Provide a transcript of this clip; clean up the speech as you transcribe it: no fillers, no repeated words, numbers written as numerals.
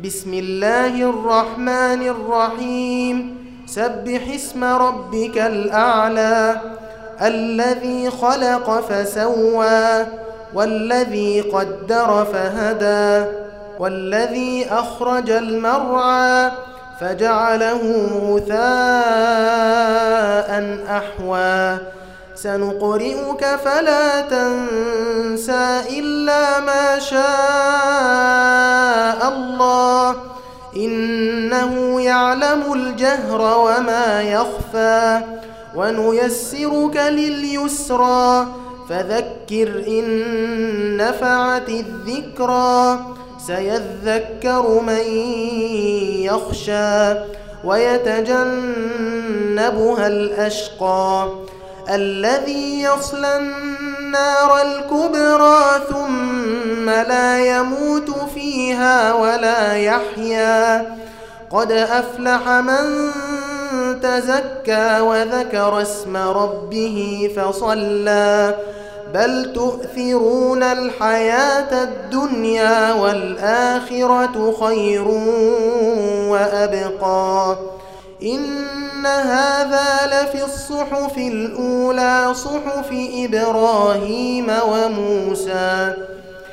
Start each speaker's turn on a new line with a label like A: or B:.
A: بسم الله الرحمن الرحيم سبح اسم ربك الأعلى الذي خلق فسوى والذي قدر فهدى والذي أخرج المرعى فجعله غثاء أحوى سنقرئك فلا تنسى إلا ما شاء الله إنه يعلم الجهر وما يخفى ونيسرك لليسرى فذكر إن نفعت الذكرى سيذكر من يخشى ويتجنبها الأشقى الذي يصلى النار الكبرى ثم لا يموت فيها ولا يحيا قد أفلح من تزكى وذكر اسم ربه فصلى بل تؤثرون الحياة الدنيا والآخرة خير وأبقى إن هذا لفي الصحف الأولى صحف إبراهيم وموسى